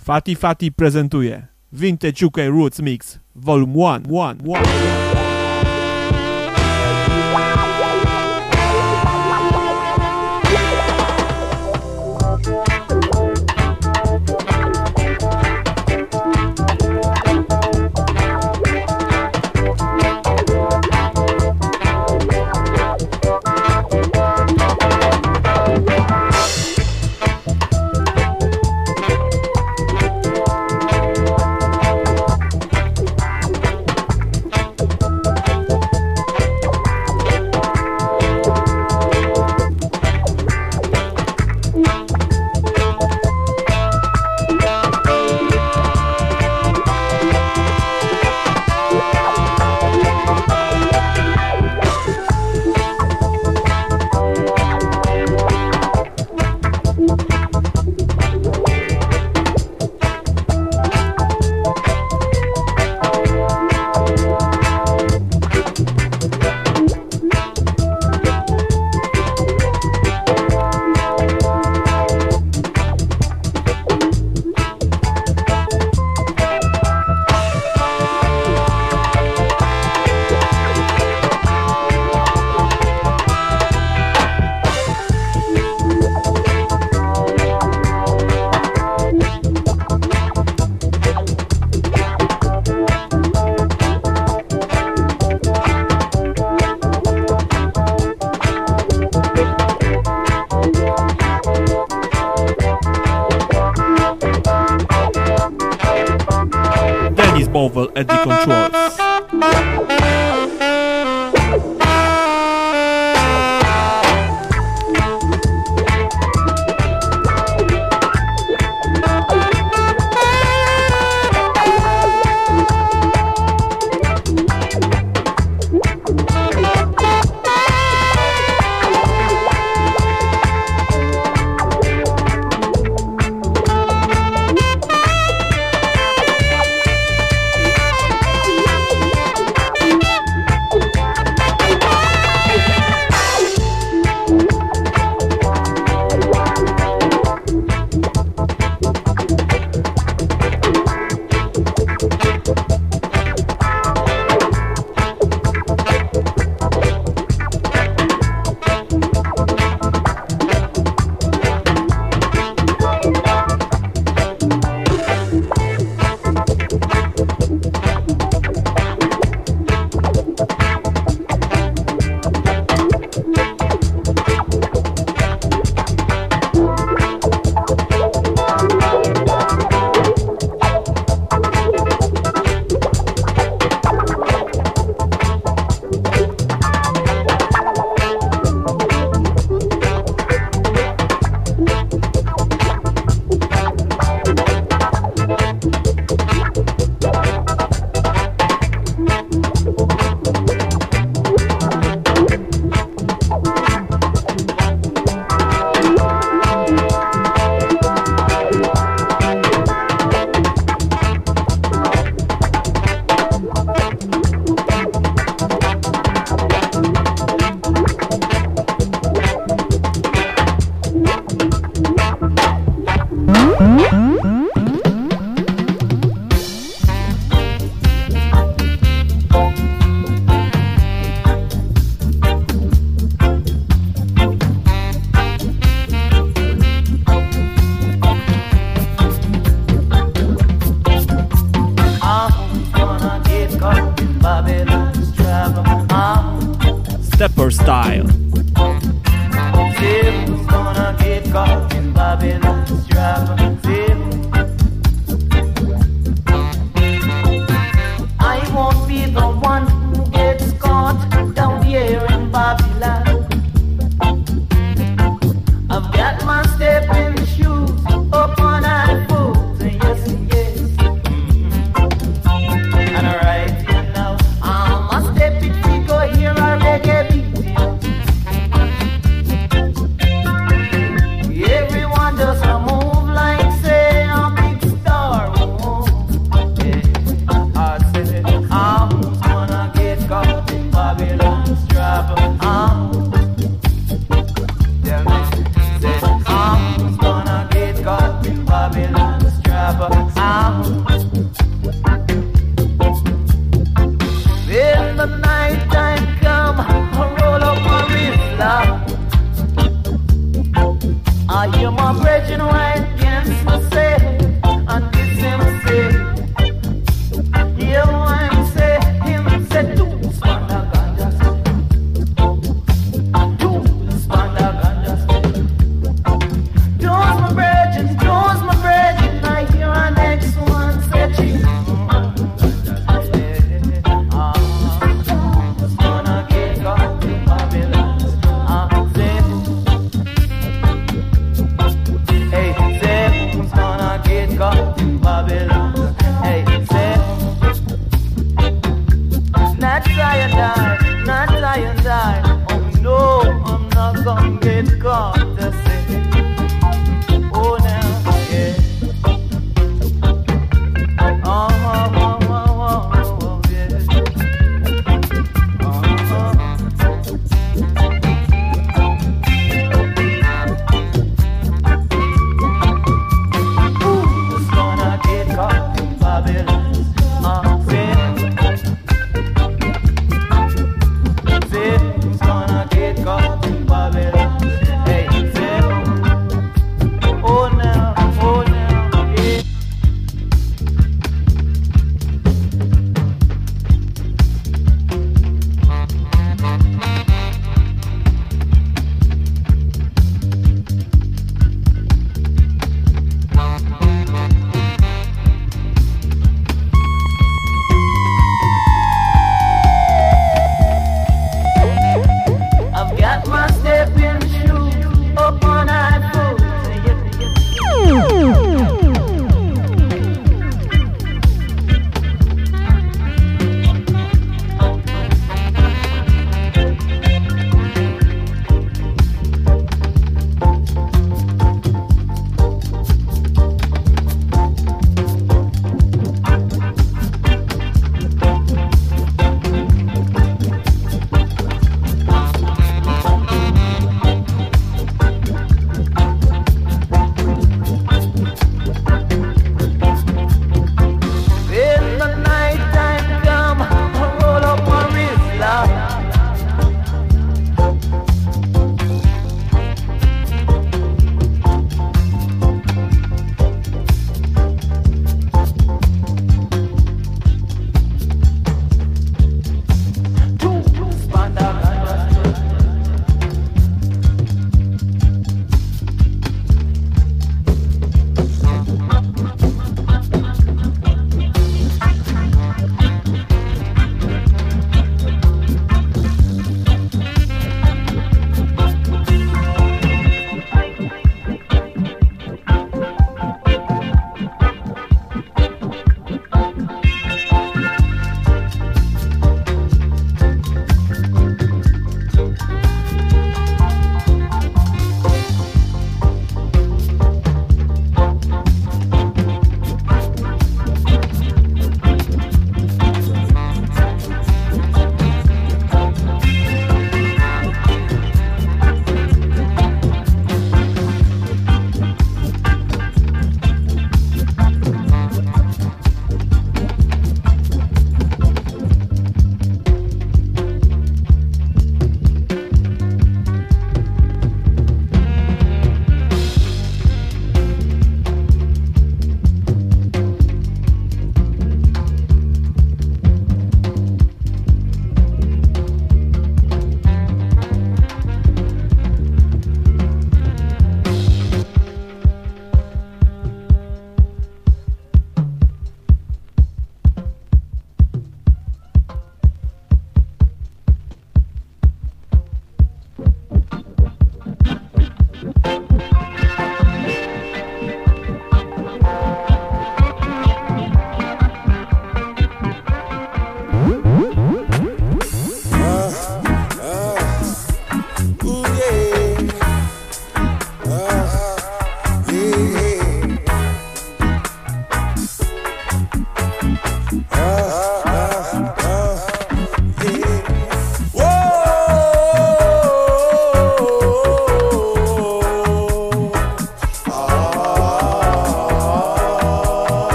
Fati Fati prezentuje Vintage UK Roots Mix Volume 1. Dennis Bovell at the controls.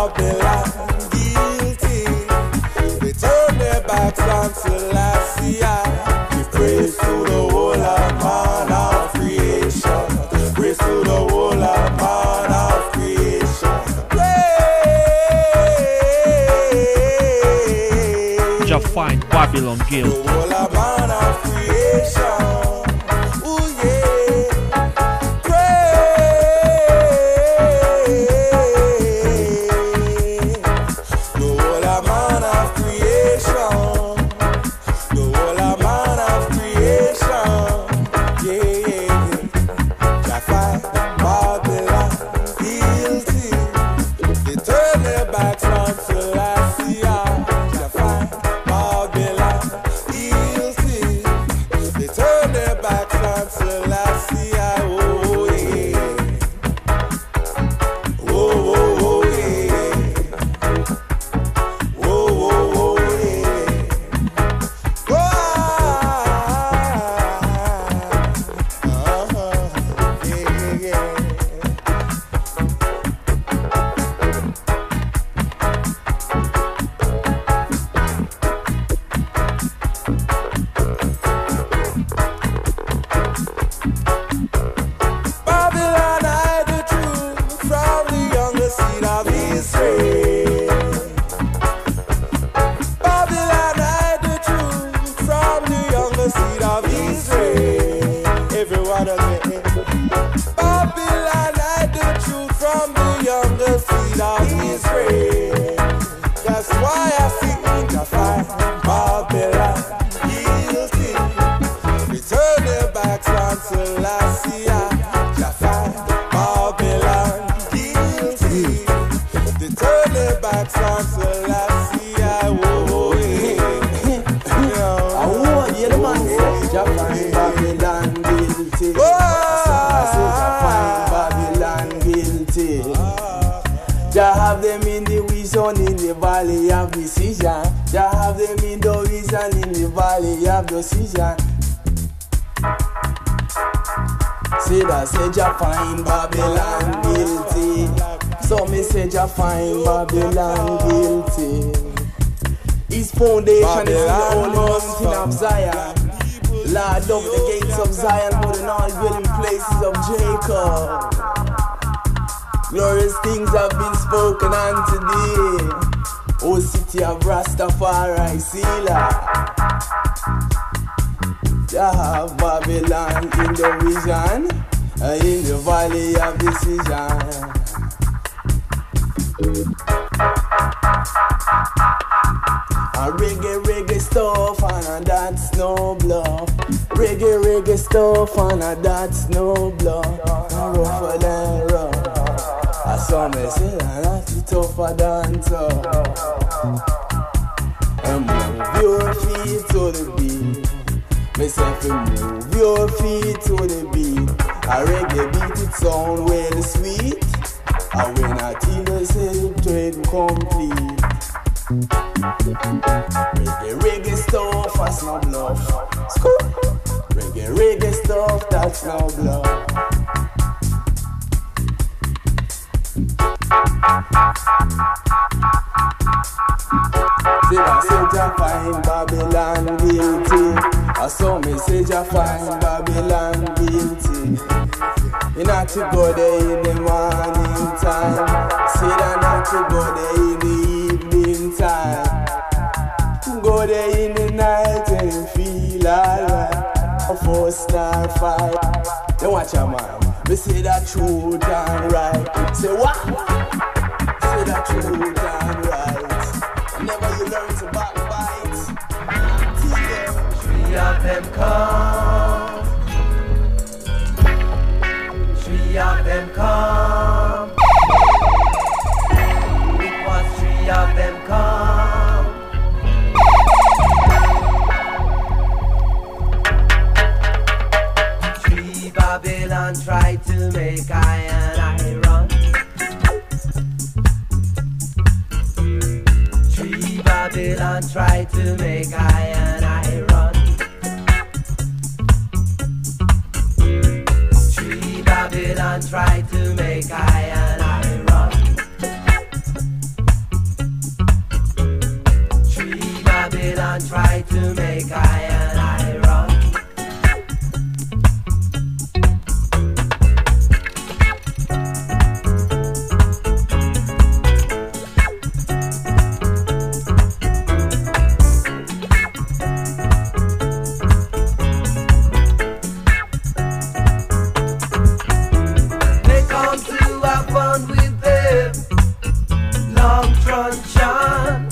Babylon guilty. They turn their backs on Selassie. Give praise to the whole of man of creation. Praise to the whole of man of creation. Praise. Just find Babylon guilty. The whole of man of creation. Ooh yeah. Praise. The whole of man of creation. The whole of man of creation. Yeah. Jaffa, Babylon, guilty. They turn their backs on Selassie. Jaffa, Babylon, guilty. They turn their backs on Selassie. Oh yeah. Oh oh oh yeah. Oh oh oh yeah. Babylon hide the truth from the younger seed of Israel. Babylon hide the truth from the younger seed of Israel. Everyone again. Babylon hide the truth from the younger seed of Israel. That's why I sing to find Babylon guilty. Return their backs on Selassie. Jaffa, Babylon guilty. They turn their backs on Selassie. Whoa, I want you the man say Jaffa Babylon guilty. I say Jaffa Babylon guilty. Jah have them in the vision in the valley of decision. Jah have them in the vision in the valley of decision. Say that say Jah find Babylon guilty. So me say Jah find Babylon guilty. His foundation is the only mountain of Zion. Lord of the gates of Zion, but in all dwelling places of Jacob. Glorious things have been spoken on today. O city of Rastafari, Selah. Jah have Babylon in the vision, in the valley of decision. A reggae stuff and that's no bluff. Reggae stuff and that's no bluff. Rougher than rough. I saw me say that's tougher than tough. And move your feet to the beat. Me say to move your feet to the beat. A reggae beat it sound well sweet. And when I tell you say it complete. Reggae stuff that's no bluff. Reggae stuff that's no bluff. Say I say Jah find Babylon guilty. I saw me say Jah find Babylon guilty. You not to go there in the morning time. Say that not to go there in the evening time. Go there in the night and you feel alright. A 4-star fight. Then watch your man. Me say that truth and right. Say what? Say that truth and right. Never you learn to backbite. Three of them come. Three of them come. It was three of them come. Three Babylon tried to make I and I run. Babylon try to make I and I run. Three Babylon try to make I and I run. try to make I and I run. They come to have fun with them long truncheon.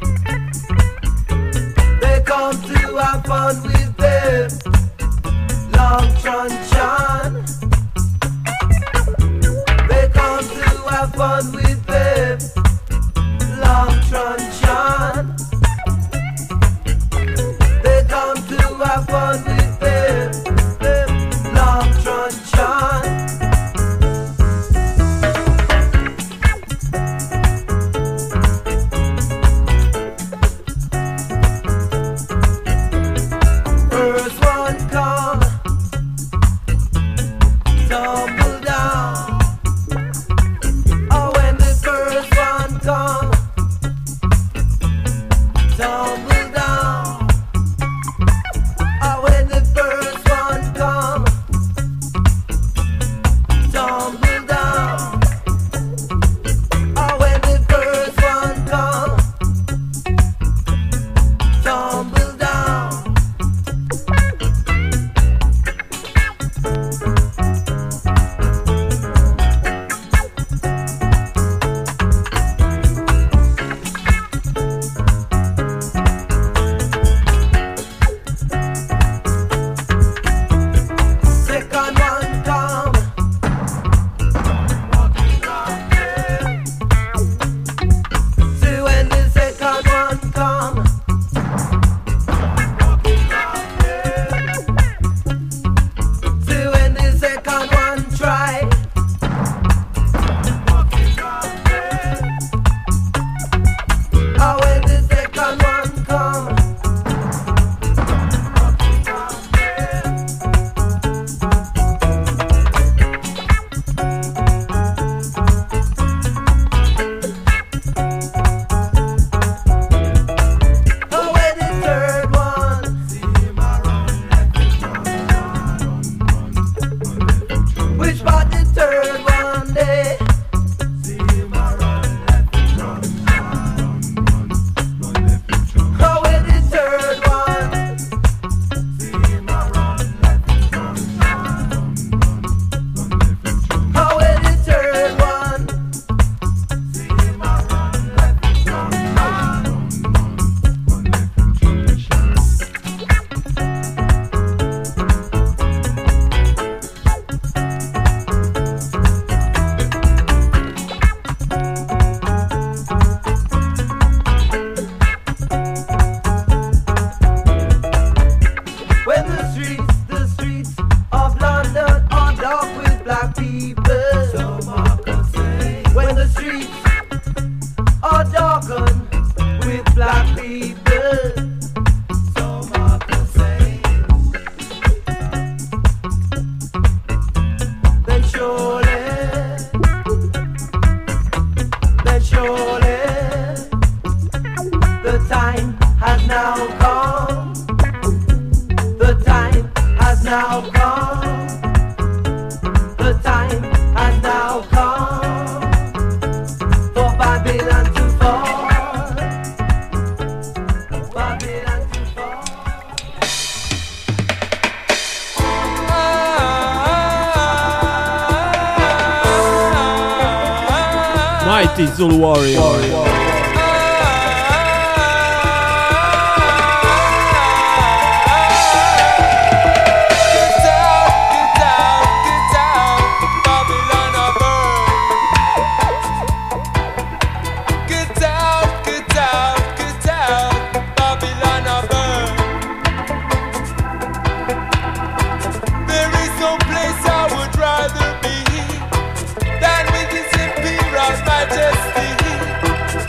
They come to have fun with them long truncheon. They come to have fun with them long truncheon. They come to have fun with them long truncheon. First one come, tumble down. Oh, when the first one come, tumble down. Oh, when the first one come, tumble down. Oh, when the first one come, tumble down. Second one come, see when the second one come, see when the second one try, oh when the second one come. Oh, when the third one, which part the third one day? Oh, when the third one, oh, when the third one. When the streets of London are dark with black people, so Marcus say. When the streets are darkened with black people, so Marcus say. Then surely, the time has now come. The time has now come. The time has now come for Babylon to fall. Babylon to fall. Mighty Zulu Warrior. Majesty.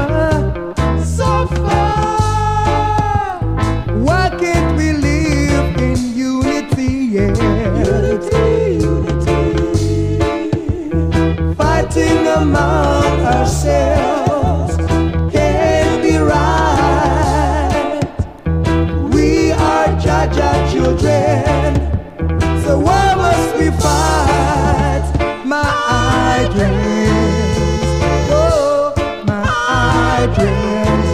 suffer. Why can't we live in unity? Yeah. Unity. Fighting among ourselves can't be right. We are Jaja children, so why must we fight? My dreams, oh, my dreams.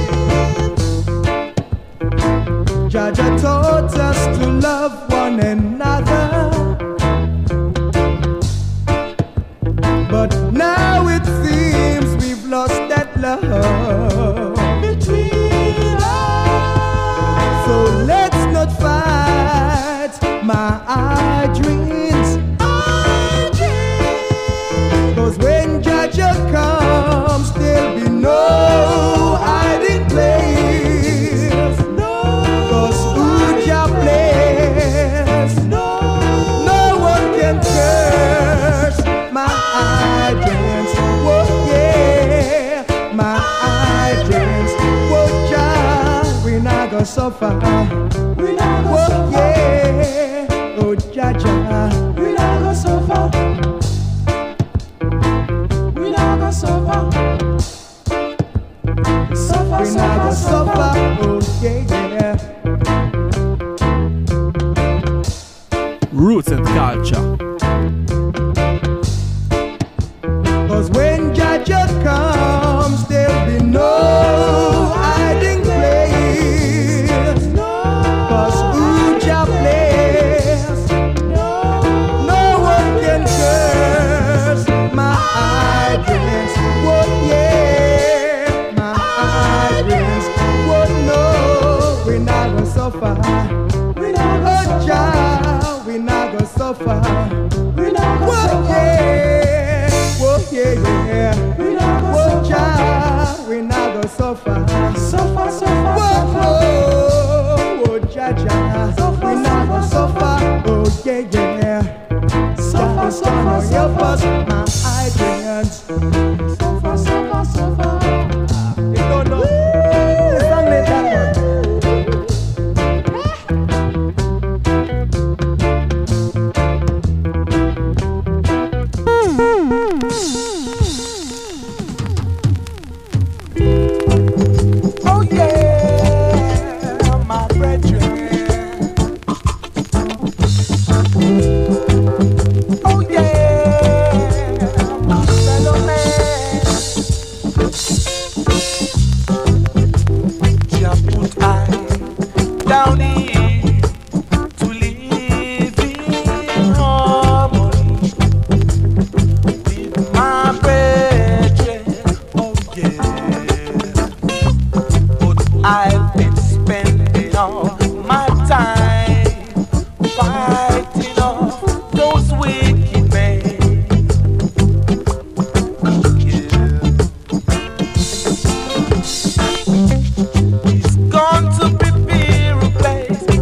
Jaja taught us to love one another, but now it seems we've lost that love between us. So let's not fight, my dreams. Cause when Jaja comes, there'll be no hiding place. Cause Uja plays, no one can curse my dreams. Whoa, yeah, my dreams. Whoa, Jah, we not gonna suffer. Whoa, yeah, oh Jaja, we not gonna suffer. We not gonna suffer. Suffer, we not gonna suffer. Oh yeah, yeah. Roots and culture. Cause when Jaja comes, there'll be no hiding place. Cause Uja plays, no one can curse my dreams. Whoa, yeah, my dreams. Whoa, no, we not gonna suffer. Oh, Jah, we not gonna suffer. Whoa, yeah, whoa, yeah, yeah. Whoa, Jah, we not gonna suffer. Whoa, whoa, Jaja, we not gonna suffer. Oh, yeah, yeah. Suffer, suffer, help us, my ideas. Suffer. You don't know. The song like that one. Oh yeah, my brethren. Oh yeah, my fellow man. Just put I down here to live in harmony with my brethren. Oh yeah, but I've been spending all my time fighting off those wicked men. Yeah. It's going to be a place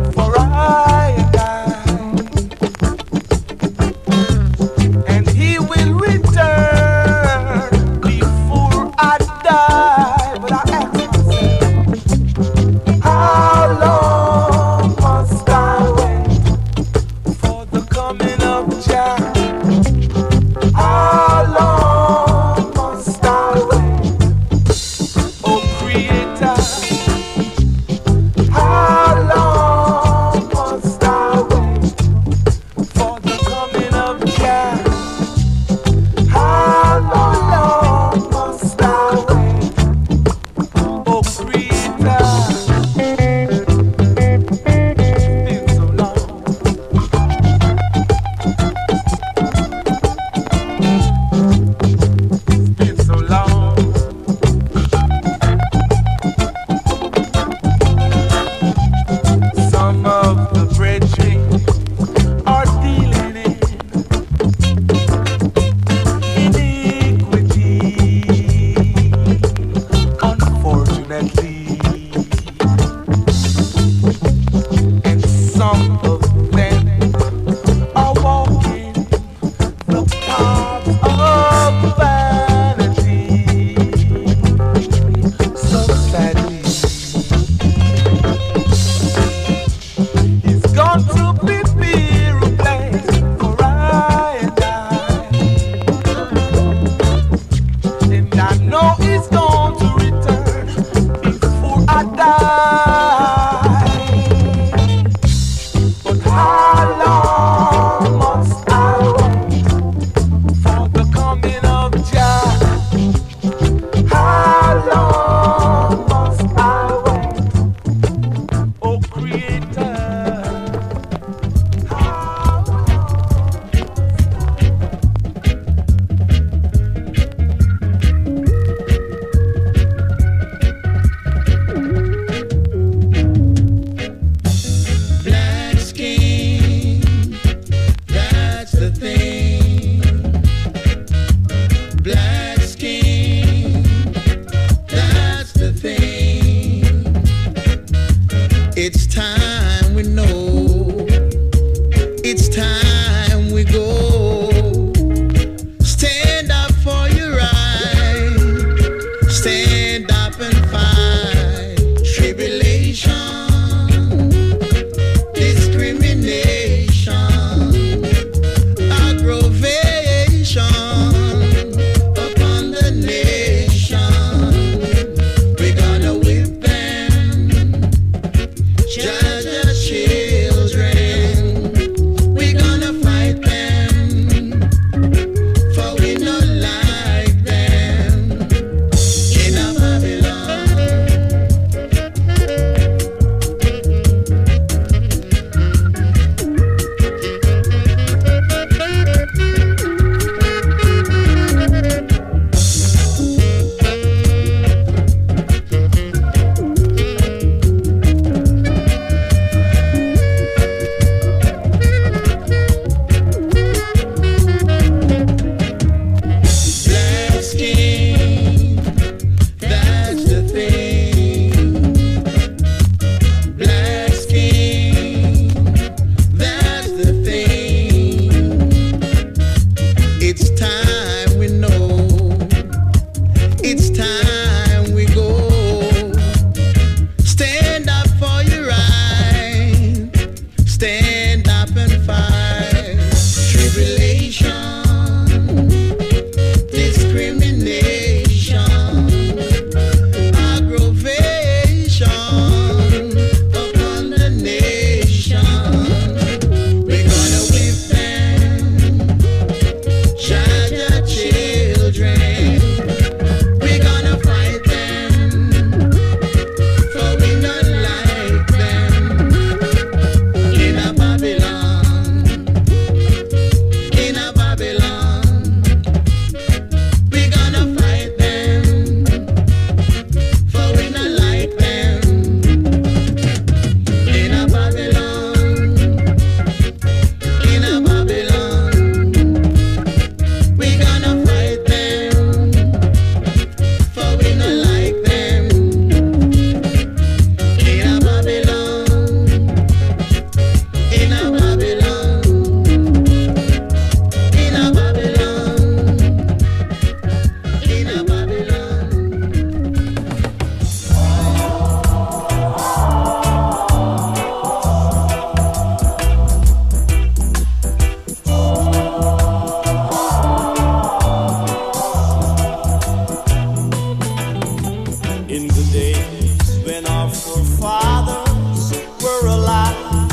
In the days when our forefathers were alive,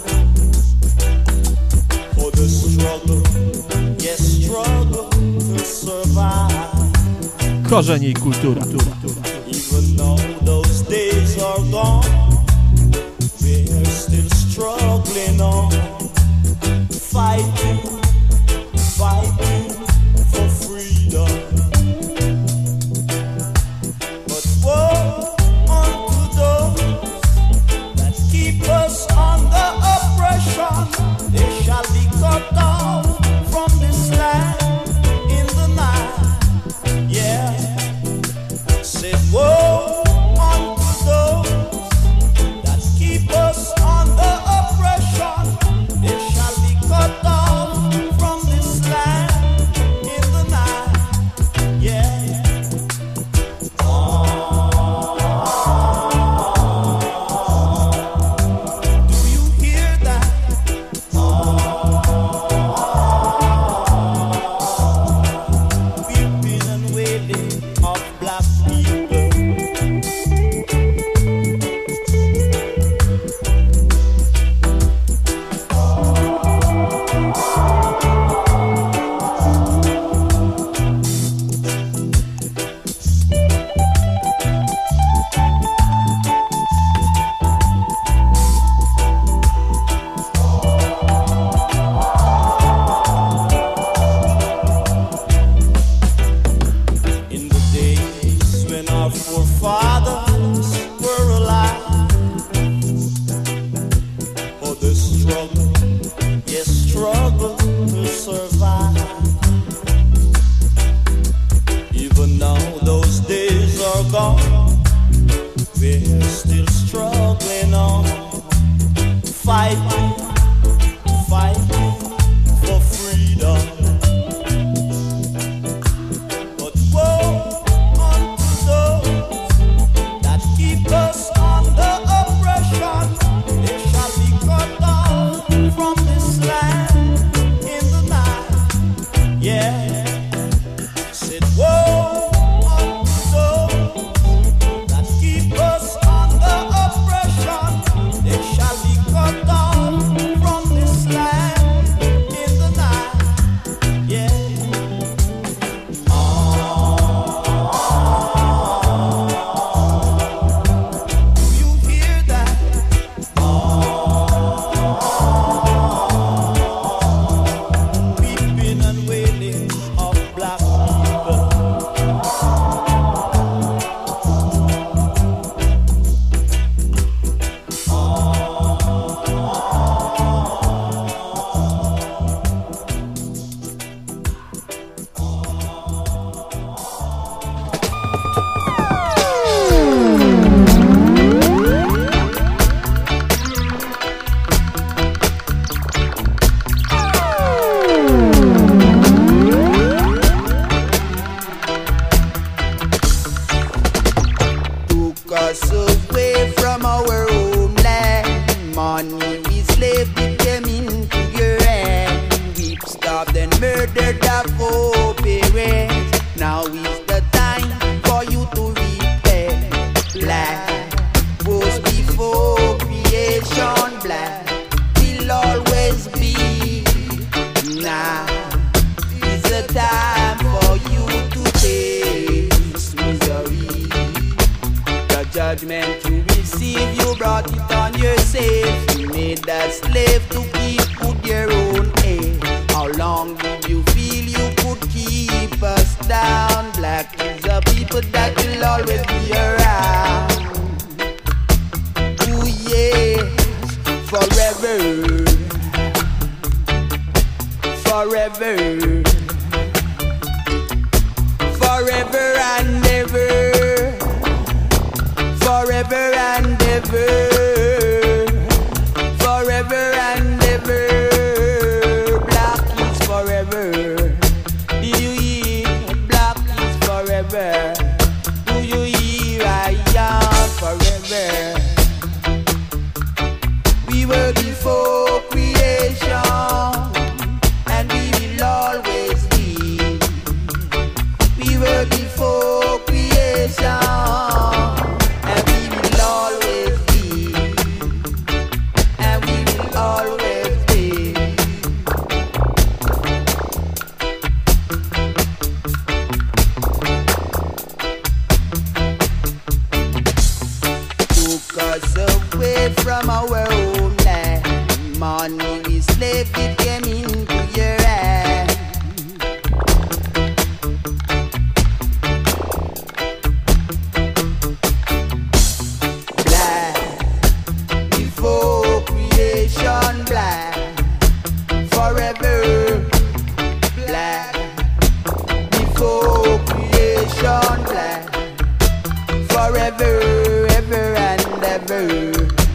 for the struggle, yes, struggle to survive. Korzenie i kultura. Even though those days are gone, we're still struggling on, fighting for freedom. But woe unto those that keep us under oppression. They shall be cut off from this land in the night. Yeah. Said woe unto those that keep us under oppression. They shall be cut off from this land in the night. Yeah. Do you hear that? Weeping and wailing of black people. In the days when our forefathers were alive, for the struggle, yes, struggle to survive. Even now those days are gone, we're still struggling on, fighting for freedom. But woe unto those that keep us under oppression. They shall be cut off from this land in the night. Yeah. Said woe unto those that keep us under oppression. They shall be cut off from this land in the night. Yeah. Do you hear that? Weeping and wailing of black people. Took us away from our homeland. Money we slave became into your hand. We've starved and murdered our forebears. Now is the time for you to repent. Black was before creation. Black will always be. Now is the time for you to taste misery. The judgment you receive, you brought it on yourself. You made a slave to keep with your own aid. How long did you feel you could keep us down? Black is a people that will always be around. Ooh yes, forever, forever, forever and ever, forever and ever, forever and ever. Black is forever. Do you hear? Black is forever. Do you hear? I am forever. We were before creation, and we will always be. We were before creation. from our homeland. Money we slave, it came into your hand. Black before creation, black forever. Black before creation, black forever, ever and ever.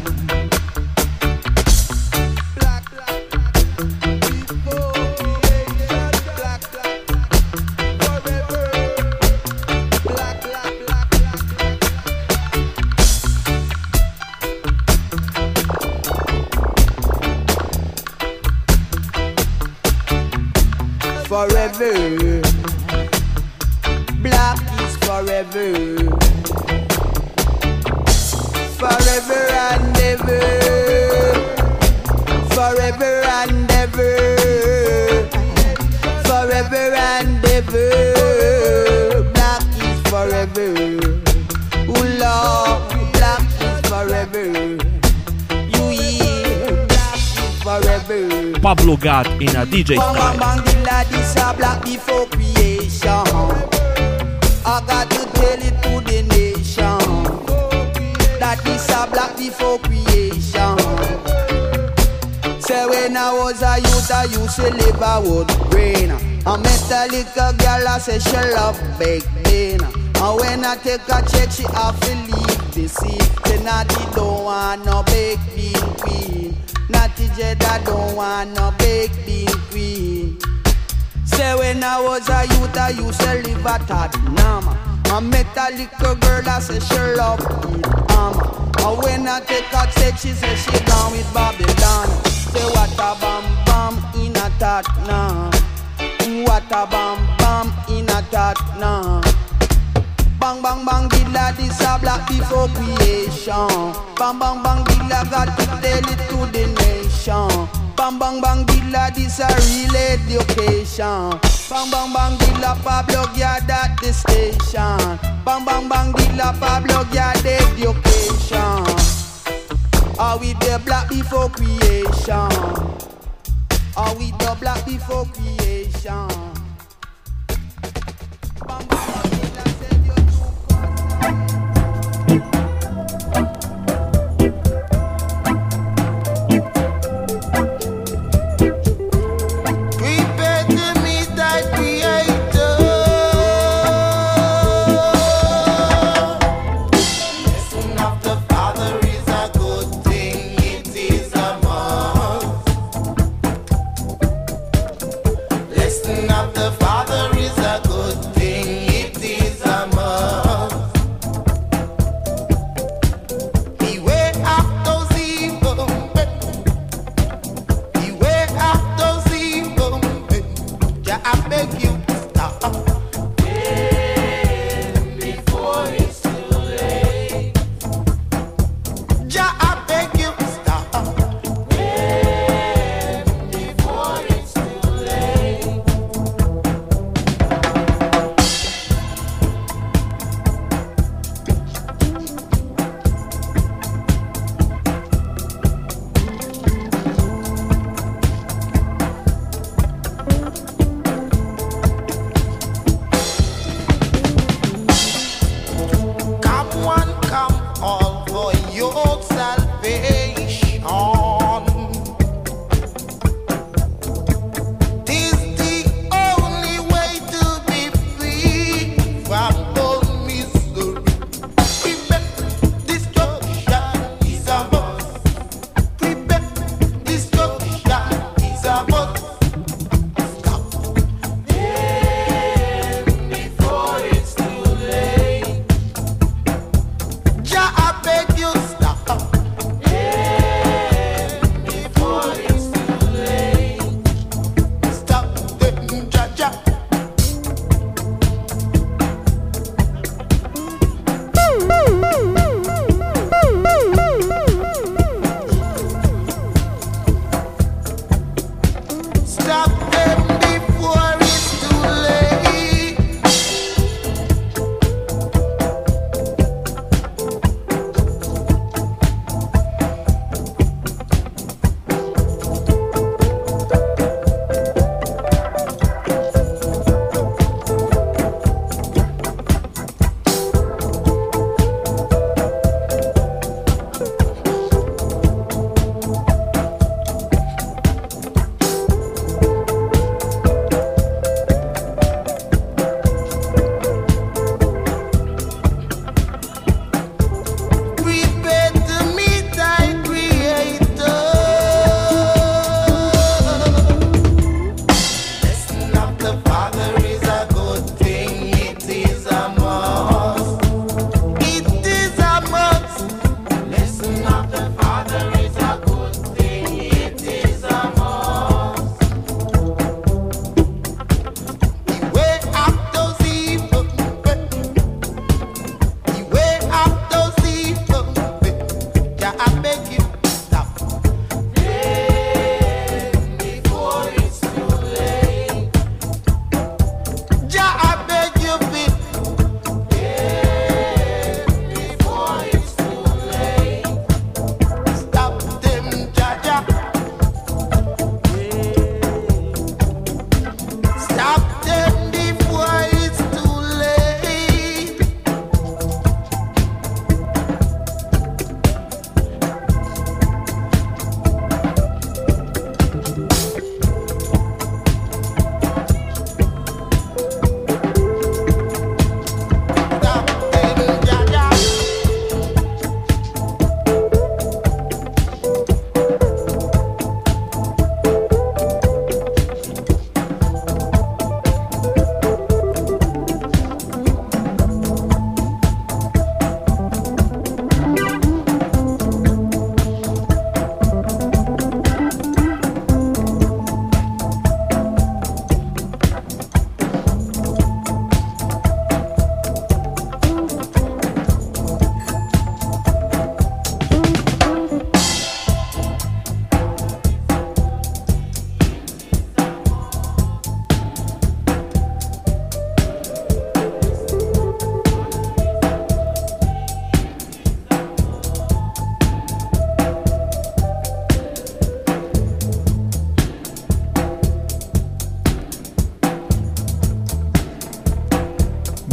Black, black, before creation, black, black, forever. Black, black, black, black, forever. Black is forever. Forever and ever. Forever and ever. Forever and ever. Black is forever. Oh Lord, black is forever. You hear? Black is forever. Pablo God in a DJ Bang bang style. bang, the ladies are black before creation. I got to tell it to the nation that this a black before creation. Say when I was a youth, I used to live a wood grain. I met a little girl, I said she love baked bean. And when I take a check, she have to leave the seat. Say Natty don't want no baked bean queen. Natty Jeddah don't want no baked bean queen. Say when I was a youth, I used to live at Tottenham. I met a little girl, I said she love it. And when I take her check, she said she gone with Babylon. Say what a bam bam in a Tottenham. What a bam bam in a Tottenham. Bang bang bang, the ladies are black before creation. Bang bang bang, the lad got to tell it to the nation. Bang bang bang, the ladies are real education. Bang bang bang, the la Pablo God at the station. Bang bang bang, the la Pablo God education. Are we the black before creation? Are we the black before creation? Bang bang bang, the la said you're too Prepare to meet thy Creator. Listen of the Father is a good thing, it is a must. Listen of the Father is a good thing, it is a must. Beware of those evil men. Beware of those evil men. Yeah, I beg you to stop. Before it's too late. Yeah, I beg you to stop. Before it's too late. Come one, come all for your salvation. 'Tis the only way to be free from all misery. Prepare, destruction is a must. Prepare, destruction is a must. Stop. Before it's too late. Yeah, I beg you stop. Before it's too late. Stop them, Jaja. Stop them before it's too late.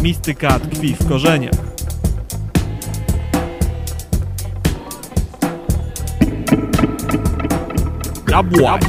mistyka tkwi w korzeniach. Jabła.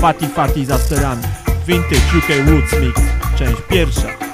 Fatty za sterami. Vintage UK Roots Mix, część pierwsza.